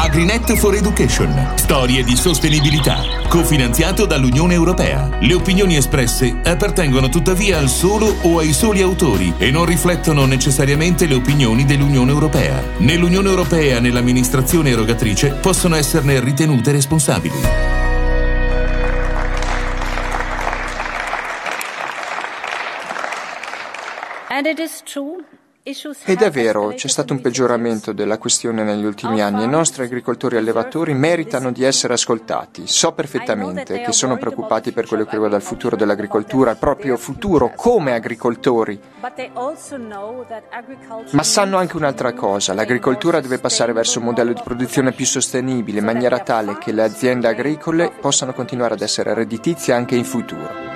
AgriNet for Education, storie di sostenibilità, cofinanziato dall'Unione Europea. Le opinioni espresse appartengono tuttavia al solo o ai soli autori e non riflettono necessariamente le opinioni dell'Unione Europea. Nell'Unione Europea e nell'amministrazione erogatrice possono esserne ritenute responsabili. Ed è vero, c'è stato un peggioramento della questione negli ultimi anni e i nostri agricoltori e allevatori meritano di essere ascoltati. So perfettamente che sono preoccupati per quello che riguarda il futuro dell'agricoltura, il proprio futuro come agricoltori. Ma sanno anche un'altra cosa, l'agricoltura deve passare verso un modello di produzione più sostenibile in maniera tale che le aziende agricole possano continuare ad essere redditizie anche in futuro.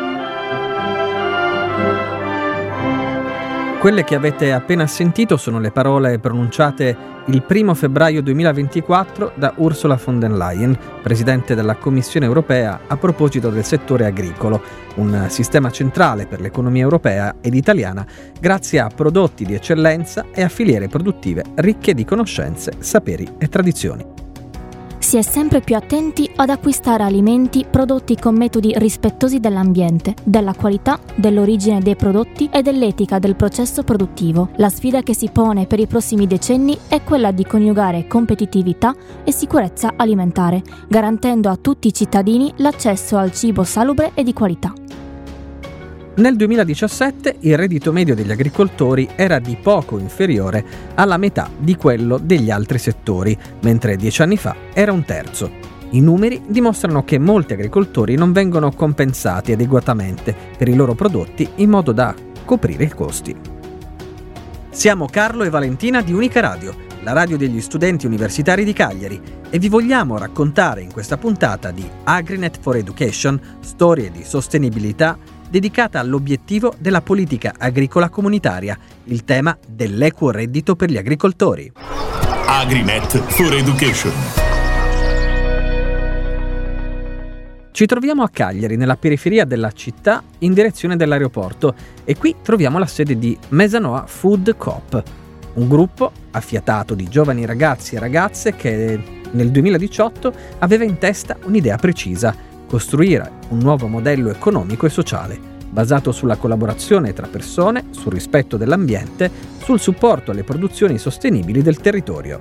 Quelle che avete appena sentito sono le parole pronunciate il 1 febbraio 2024 da Ursula von der Leyen, Presidente della Commissione europea, a proposito del settore agricolo, un sistema centrale per l'economia europea ed italiana, grazie a prodotti di eccellenza e a filiere produttive ricche di conoscenze, saperi e tradizioni. Si è sempre più attenti ad acquistare alimenti prodotti con metodi rispettosi dell'ambiente, della qualità, dell'origine dei prodotti e dell'etica del processo produttivo. La sfida che si pone per i prossimi decenni è quella di coniugare competitività e sicurezza alimentare, garantendo a tutti i cittadini l'accesso al cibo salubre e di qualità. Nel 2017 il reddito medio degli agricoltori era di poco inferiore alla metà di quello degli altri settori, mentre 10 anni fa era un terzo. I numeri dimostrano che molti agricoltori non vengono compensati adeguatamente per i loro prodotti in modo da coprire i costi. Siamo Carlo e Valentina di Unica Radio, la radio degli studenti universitari di Cagliari, e vi vogliamo raccontare in questa puntata di AgriNet for Education, storie di sostenibilità, dedicata all'obiettivo della politica agricola comunitaria, il tema dell'equo reddito per gli agricoltori. AgriNet for Education. Ci troviamo a Cagliari, nella periferia della città, in direzione dell'aeroporto, e qui troviamo la sede di Mesanoa Food Coop, un gruppo affiatato di giovani ragazzi e ragazze che nel 2018 aveva in testa un'idea precisa: costruire un nuovo modello economico e sociale, basato sulla collaborazione tra persone, sul rispetto dell'ambiente, sul supporto alle produzioni sostenibili del territorio.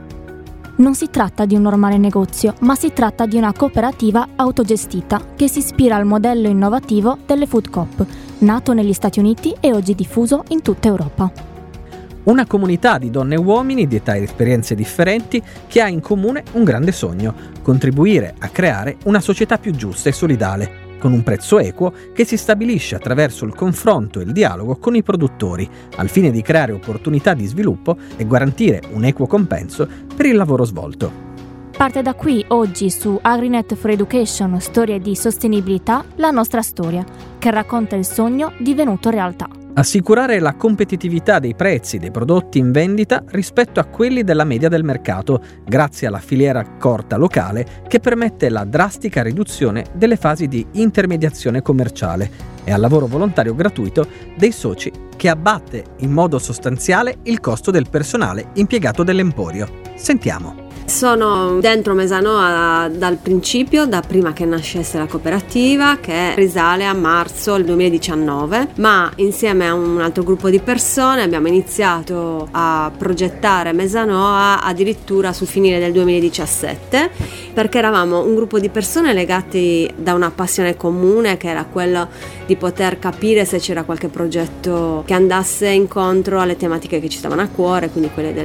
Non si tratta di un normale negozio, ma si tratta di una cooperativa autogestita che si ispira al modello innovativo delle Food Coop, nato negli Stati Uniti e oggi diffuso in tutta Europa. Una comunità di donne e uomini di età ed esperienze differenti che ha in comune un grande sogno: contribuire a creare una società più giusta e solidale, con un prezzo equo che si stabilisce attraverso il confronto e il dialogo con i produttori, al fine di creare opportunità di sviluppo e garantire un equo compenso per il lavoro svolto. Parte da qui oggi su AgriNet for Education, storie di sostenibilità, la nostra storia, che racconta il sogno divenuto realtà. Assicurare la competitività dei prezzi dei prodotti in vendita rispetto a quelli della media del mercato, grazie alla filiera corta locale che permette la drastica riduzione delle fasi di intermediazione commerciale e al lavoro volontario gratuito dei soci, che abbatte in modo sostanziale il costo del personale impiegato dell'emporio. Sentiamo. Sono dentro Mesanoa dal principio, da prima che nascesse la cooperativa, che risale a marzo del 2019, ma insieme a un altro gruppo di persone abbiamo iniziato a progettare Mesanoa addirittura sul finire del 2017, perché eravamo un gruppo di persone legati da una passione comune, che era quello di poter capire se c'era qualche progetto che andasse incontro alle tematiche che ci stavano a cuore, quindi quelle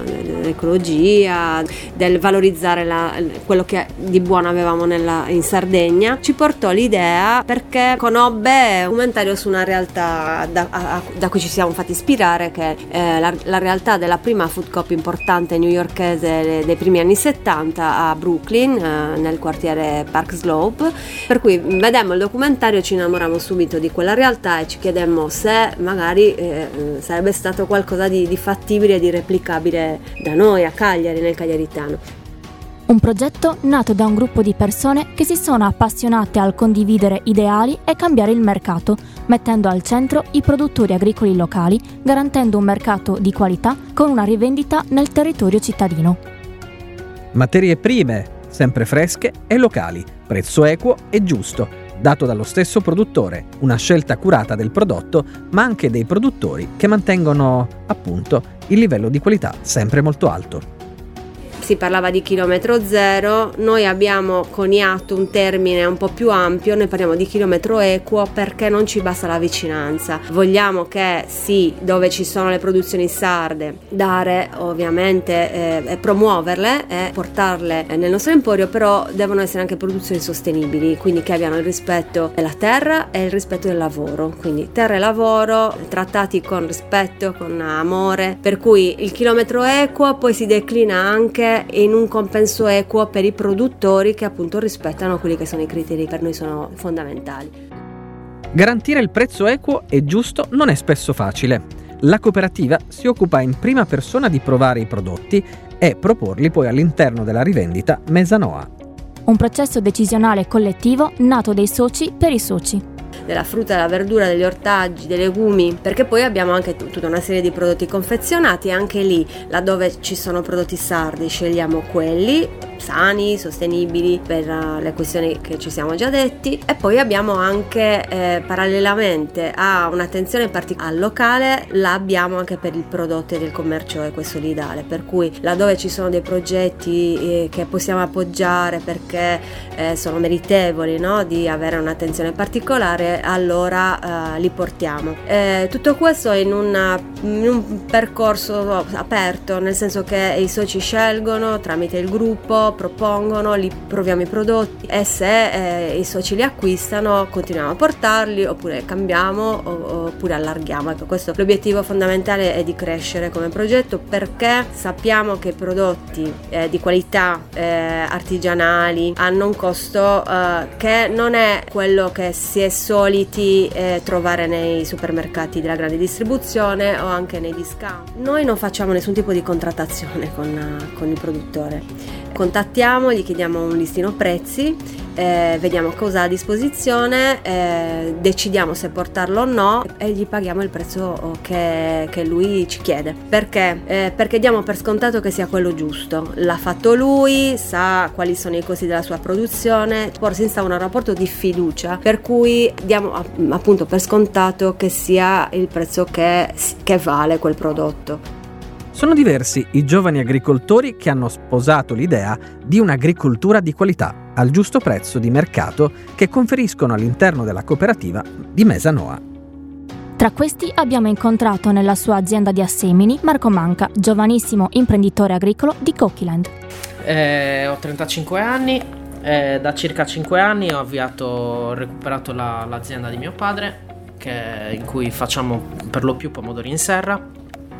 dell'ecologia, del valorizzare quello che di buono avevamo in Sardegna. Ci portò l'idea perché conobbe un commentario su una realtà da cui ci siamo fatti ispirare, che è la realtà della prima food coop importante newyorkese dei primi anni 70 a Brooklyn, nel quartiere Park Slope, per cui vedemmo il documentario, ci innamorammo subito di quella realtà e ci chiedemmo se magari sarebbe stato qualcosa di fattibile e di replicabile da noi a Cagliari, nel cagliaritano. Un progetto nato da un gruppo di persone che si sono appassionate al condividere ideali e cambiare il mercato, mettendo al centro i produttori agricoli locali, garantendo un mercato di qualità con una rivendita nel territorio cittadino. Materie prime, sempre fresche e locali, prezzo equo e giusto, dato dallo stesso produttore, una scelta curata del prodotto, ma anche dei produttori che mantengono, appunto, il livello di qualità sempre molto alto. Si parlava di chilometro zero, noi abbiamo coniato un termine un po' più ampio, noi parliamo di chilometro equo perché non ci basta la vicinanza. Vogliamo che sì, dove ci sono le produzioni sarde, dare ovviamente promuoverle e portarle nel nostro emporio, però devono essere anche produzioni sostenibili, quindi che abbiano il rispetto della terra e il rispetto del lavoro, quindi terra e lavoro trattati con rispetto, con amore, per cui il chilometro equo poi si declina anche in un compenso equo per i produttori che appunto rispettano quelli che sono i criteri che per noi sono fondamentali. Garantire il prezzo equo e giusto non è spesso facile. La cooperativa si occupa in prima persona di provare i prodotti e proporli poi all'interno della rivendita Mesanoa. Un processo decisionale collettivo nato dai soci per i soci. Della frutta, della verdura, degli ortaggi, dei legumi, perché poi abbiamo anche tutta una serie di prodotti confezionati, anche lì, laddove ci sono prodotti sardi, scegliamo quelli sani, sostenibili per le questioni che ci siamo già detti, e poi abbiamo anche parallelamente a un'attenzione particolare al locale, la abbiamo anche per il prodotto del commercio equo e solidale, per cui laddove ci sono dei progetti che possiamo appoggiare perché sono meritevoli, no, di avere un'attenzione particolare, allora li portiamo. Tutto questo in un percorso aperto, nel senso che i soci scelgono tramite il gruppo, propongono, li proviamo i prodotti e se i soci li acquistano continuiamo a portarli oppure cambiamo oppure allarghiamo. Ecco, questo l'obiettivo fondamentale è di crescere come progetto, perché sappiamo che i prodotti di qualità artigianali hanno un costo che non è quello che si è soliti trovare nei supermercati della grande distribuzione o anche nei discount. Noi non facciamo nessun tipo di contrattazione con il produttore. Contattiamo, gli chiediamo un listino prezzi, vediamo cosa ha a disposizione, decidiamo se portarlo o no e gli paghiamo il prezzo che lui ci chiede. Perché? Perché diamo per scontato che sia quello giusto. L'ha fatto lui, sa quali sono i costi della sua produzione, poi si instaura un rapporto di fiducia, per cui diamo appunto per scontato che sia il prezzo che vale quel prodotto. Sono diversi i giovani agricoltori che hanno sposato l'idea di un'agricoltura di qualità, al giusto prezzo di mercato, che conferiscono all'interno della cooperativa di Mesanoa. Tra questi abbiamo incontrato nella sua azienda di Assemini Marco Manca, giovanissimo imprenditore agricolo di Cockyland. Ho 35 anni, da circa 5 anni ho recuperato l'azienda di mio padre, in cui facciamo per lo più pomodori in serra.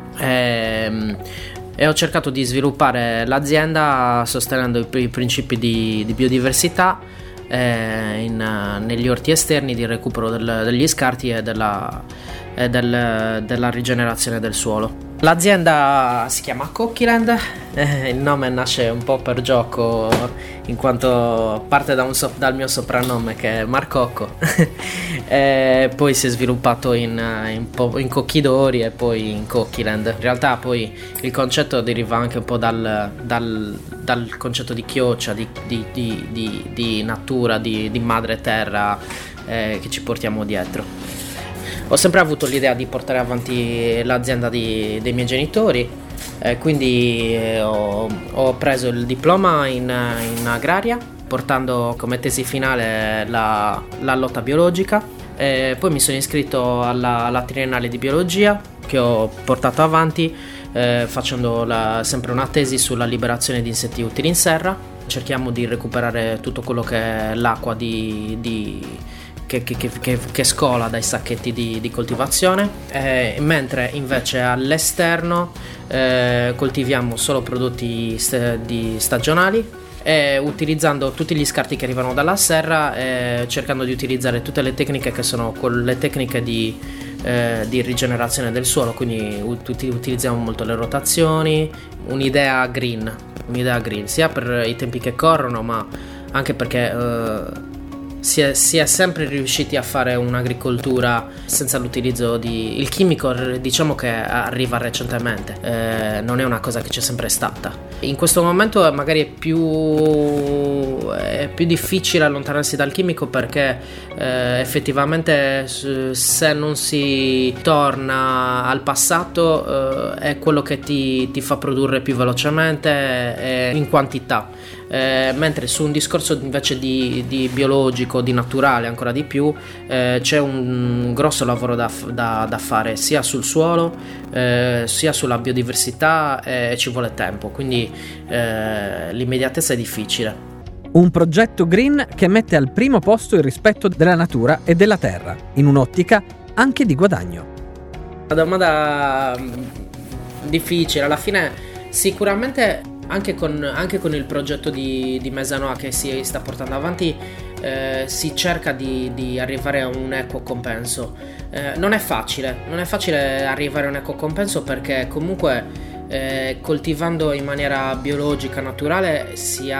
E ho cercato di sviluppare l'azienda sostenendo i principi di biodiversità negli orti esterni, di recupero degli scarti e della rigenerazione del suolo. L'azienda si chiama Cockyland, il nome nasce un po' per gioco in quanto parte dal mio soprannome che è Marcocco. Poi si è sviluppato in Cocchidori e poi in Cockyland. In realtà poi il concetto deriva anche un po' dal concetto di chioccia, di natura, di madre terra che ci portiamo dietro. Ho sempre avuto l'idea di portare avanti l'azienda dei miei genitori, quindi ho preso il diploma in agraria, portando come tesi finale la lotta biologica. Poi mi sono iscritto alla triennale di biologia, che ho portato avanti facendo sempre una tesi sulla liberazione di insetti utili in serra. Cerchiamo di recuperare tutto quello che è l'acqua che scola dai sacchetti di coltivazione, mentre invece all'esterno coltiviamo solo prodotti stagionali, utilizzando tutti gli scarti che arrivano dalla serra, cercando di utilizzare tutte le tecniche che sono le tecniche di rigenerazione del suolo, quindi utilizziamo molto le rotazioni, un'idea green sia per i tempi che corrono, ma anche perché si è sempre riusciti a fare un'agricoltura senza l'utilizzo di il chimico. Diciamo che arriva recentemente, non è una cosa che c'è sempre stata. In questo momento magari è più difficile allontanarsi dal chimico, perché effettivamente se non si torna al passato è quello che ti fa produrre più velocemente e in quantità. Mentre su un discorso invece di biologico, di naturale ancora di più, c'è un grosso lavoro da fare sia sul suolo sia sulla biodiversità, e ci vuole tempo, quindi l'immediatezza è difficile. Un progetto green che mette al primo posto il rispetto della natura e della terra, in un'ottica anche di guadagno. Una domanda difficile, alla fine sicuramente anche con il progetto di Mesanoa che si sta portando avanti, si cerca di arrivare a un equo compenso. Non è facile arrivare a un equo compenso, perché comunque coltivando in maniera biologica, naturale, si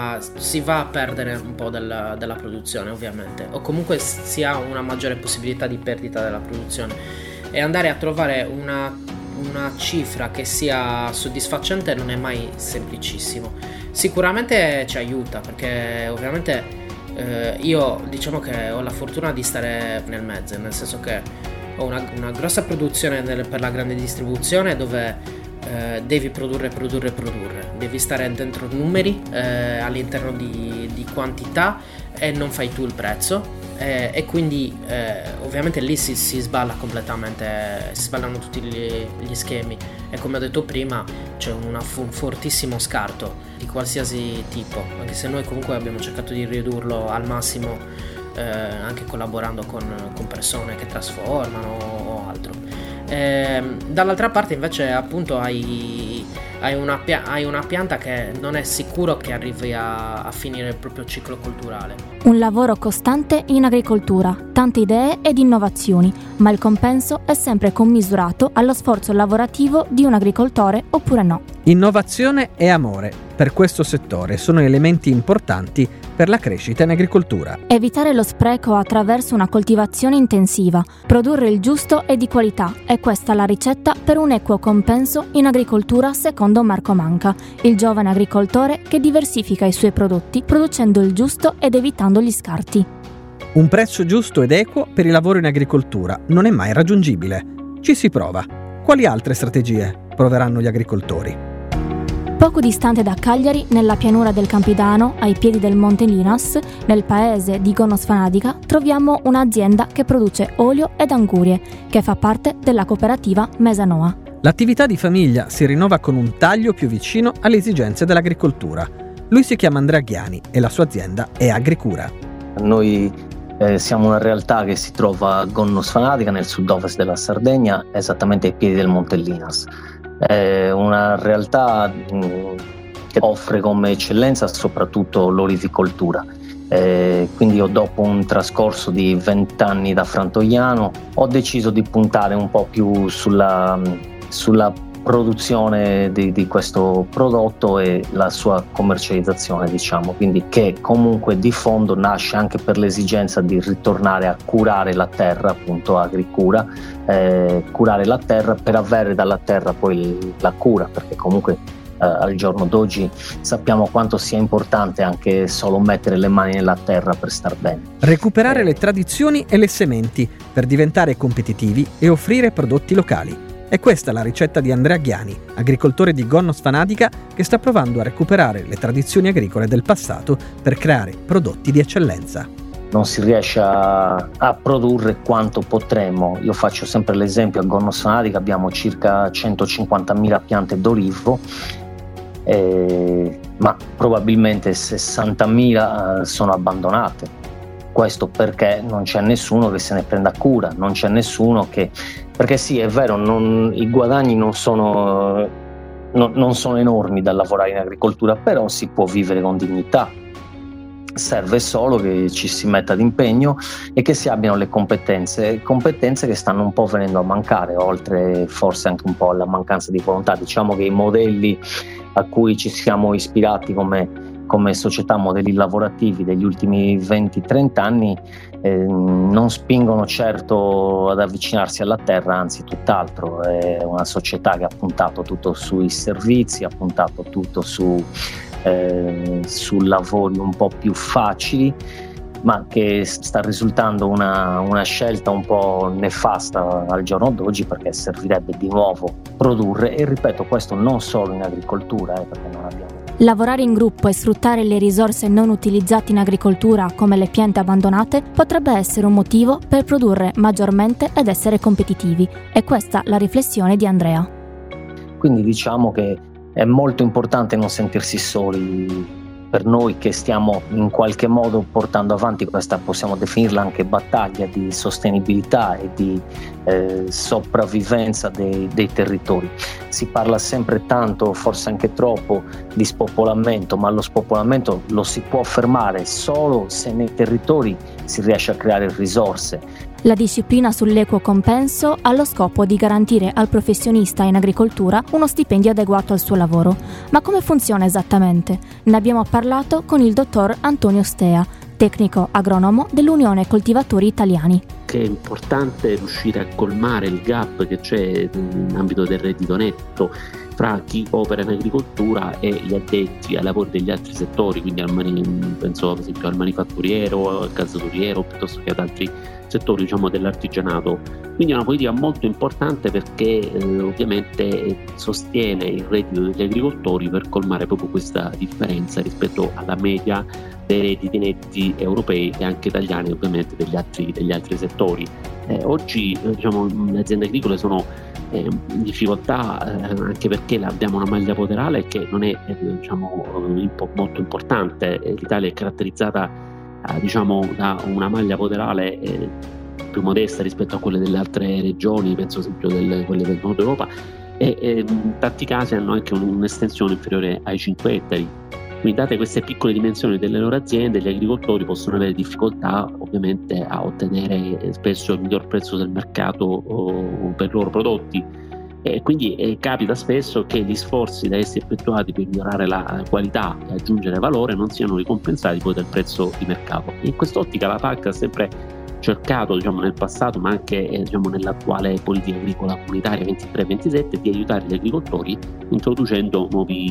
va a perdere un po' della produzione, ovviamente, o comunque si ha una maggiore possibilità di perdita della produzione, e andare a trovare una cifra che sia soddisfacente non è mai semplicissimo. Sicuramente ci aiuta, perché ovviamente io diciamo che ho la fortuna di stare nel mezzo, nel senso che ho una grossa produzione per la grande distribuzione, dove devi produrre, devi stare dentro numeri all'interno di quantità, e non fai tu il prezzo, e quindi ovviamente lì si sballa completamente, si sballano tutti gli schemi, e come ho detto prima c'è un fortissimo scarto di qualsiasi tipo, anche se noi comunque abbiamo cercato di ridurlo al massimo, anche collaborando con persone che trasformano o altro. Dall'altra parte invece appunto hai una pianta che non è sicuro che arrivi a finire il proprio ciclo culturale. Un lavoro costante in agricoltura, tante idee ed innovazioni, ma il compenso è sempre commisurato allo sforzo lavorativo di un agricoltore oppure no. Innovazione e amore per questo settore sono elementi importanti per la crescita in agricoltura. Evitare lo spreco attraverso una coltivazione intensiva, produrre il giusto e di qualità, è questa la ricetta per un equo compenso in agricoltura secondo Marco Manca, il giovane agricoltore che diversifica i suoi prodotti producendo il giusto ed evitando gli scarti. Un prezzo giusto ed equo per il lavoro in agricoltura non è mai raggiungibile. Ci si prova. Quali altre strategie proveranno gli agricoltori? Poco distante da Cagliari, nella pianura del Campidano, ai piedi del Monte Linas, nel paese di Gonosfanadica, troviamo un'azienda che produce olio ed angurie, che fa parte della cooperativa Mesanoa. L'attività di famiglia si rinnova con un taglio più vicino alle esigenze dell'agricoltura. Lui si chiama Andrea Ghiani e la sua azienda è Agricura. Noi siamo una realtà che si trova a Gonosfanadica, nel sud-ovest della Sardegna, esattamente ai piedi del Monte Linas. È una realtà che offre come eccellenza soprattutto l'olivicoltura. Quindi io, dopo un trascorso di 20 anni da frantoiano, ho deciso di puntare un po' più sulla produzione di questo prodotto e la sua commercializzazione, diciamo, quindi che comunque di fondo nasce anche per l'esigenza di ritornare a curare la terra, appunto Agricura, curare la terra per avere dalla terra poi la cura, perché comunque al giorno d'oggi sappiamo quanto sia importante anche solo mettere le mani nella terra per star bene. Recuperare le tradizioni e le sementi per diventare competitivi e offrire prodotti locali. È questa la ricetta di Andrea Ghiani, agricoltore di Gonosfanadica, che sta provando a recuperare le tradizioni agricole del passato per creare prodotti di eccellenza. Non si riesce a produrre quanto potremmo. Io faccio sempre l'esempio: a Gonosfanadica abbiamo circa 150.000 piante d'olivo, ma probabilmente 60.000 sono abbandonate. Questo perché non c'è nessuno che se ne prenda cura, non c'è nessuno che... Perché sì, è vero, i guadagni non sono enormi dal lavorare in agricoltura, però si può vivere con dignità. Serve solo che ci si metta d'impegno e che si abbiano le competenze che stanno un po' venendo a mancare, oltre forse anche un po' alla mancanza di volontà. Diciamo che i modelli a cui ci siamo ispirati come come società, modelli lavorativi degli ultimi 20-30 anni non spingono certo ad avvicinarsi alla terra, anzi tutt'altro. È una società che ha puntato tutto sui servizi, ha puntato tutto su lavori un po' più facili, ma che sta risultando una scelta un po' nefasta al giorno d'oggi, perché servirebbe di nuovo produrre, e ripeto, questo non solo in agricoltura, perché non abbiamo. Lavorare in gruppo e sfruttare le risorse non utilizzate in agricoltura, come le piante abbandonate, potrebbe essere un motivo per produrre maggiormente ed essere competitivi. È questa la riflessione di Andrea. Quindi diciamo che è molto importante non sentirsi soli. Per noi che stiamo in qualche modo portando avanti questa, possiamo definirla anche battaglia di sostenibilità e di sopravvivenza dei territori. Si parla sempre tanto, forse anche troppo, di spopolamento, ma lo spopolamento lo si può fermare solo se nei territori si riesce a creare risorse. La disciplina sull'equo compenso ha lo scopo di garantire al professionista in agricoltura uno stipendio adeguato al suo lavoro. Ma come funziona esattamente? Ne abbiamo parlato con il dottor Antonio Stea, tecnico agronomo dell'Unione Coltivatori Italiani. Che è importante riuscire a colmare il gap che c'è in ambito del reddito netto fra chi opera in agricoltura e gli addetti ai lavori degli altri settori, quindi penso ad esempio al manifatturiero, al calzaturiero, piuttosto che ad altri settori, diciamo, dell'artigianato. Quindi è una politica molto importante perché ovviamente sostiene il reddito degli agricoltori per colmare proprio questa differenza rispetto alla media dei redditi netti europei e anche italiani, ovviamente degli altri settori. Oggi diciamo, le aziende agricole sono in difficoltà anche perché abbiamo una maglia poderale che non è molto importante. L'Italia è caratterizzata da una maglia poderale più modesta rispetto a quelle delle altre regioni, penso ad esempio quelle del nord Europa, e in tanti casi hanno anche un'estensione inferiore ai 5 ettari. Quindi, date queste piccole dimensioni delle loro aziende, gli agricoltori possono avere difficoltà ovviamente a ottenere spesso il miglior prezzo del mercato per i loro prodotti, e quindi capita spesso che gli sforzi da essi effettuati per migliorare la qualità e aggiungere valore non siano ricompensati poi dal prezzo di mercato. In quest'ottica la PAC ha sempre cercato, nel passato, ma anche nell'attuale politica agricola comunitaria 23-27, di aiutare gli agricoltori introducendo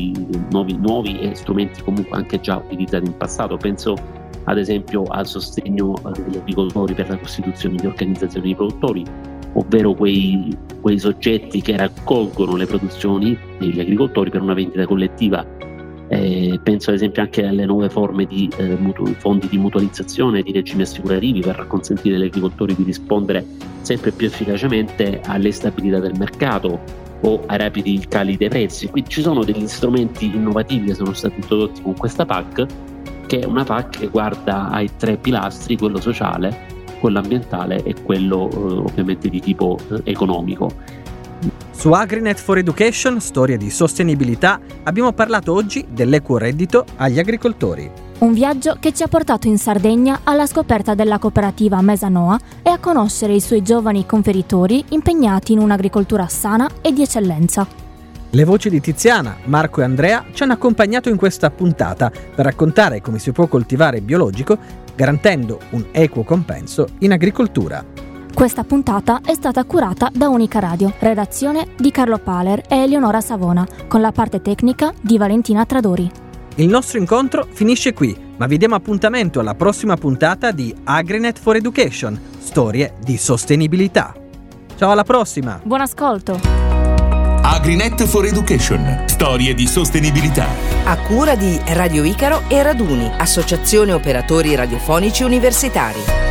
nuovi strumenti comunque anche già utilizzati in passato. Penso ad esempio al sostegno degli agricoltori per la costituzione di organizzazioni di produttori, ovvero quei soggetti che raccolgono le produzioni degli agricoltori per una vendita collettiva. Penso ad esempio anche alle nuove forme di fondi di mutualizzazione, di regimi assicurativi per consentire agli agricoltori di rispondere sempre più efficacemente alle instabilità del mercato o ai rapidi cali dei prezzi. Quindi ci sono degli strumenti innovativi che sono stati introdotti con questa PAC, che è una PAC che guarda ai 3 pilastri: quello sociale, quello ambientale e quello ovviamente di tipo economico. Su AgriNet for Education, storie di sostenibilità, abbiamo parlato oggi dell'equo reddito agli agricoltori. Un viaggio che ci ha portato in Sardegna alla scoperta della cooperativa Mesanoa e a conoscere i suoi giovani conferitori impegnati in un'agricoltura sana e di eccellenza. Le voci di Tiziana, Marco e Andrea ci hanno accompagnato in questa puntata per raccontare come si può coltivare biologico garantendo un equo compenso in agricoltura. Questa puntata è stata curata da Unica Radio, redazione di Carlo Paler e Eleonora Savona, con la parte tecnica di Valentina Tradori. Il nostro incontro finisce qui, ma vi diamo appuntamento alla prossima puntata di AgriNet for Education, storie di sostenibilità. Ciao, alla prossima! Buon ascolto! AgriNet for Education, storie di sostenibilità. A cura di Radio Icaro e Raduni, Associazione Operatori Radiofonici Universitari.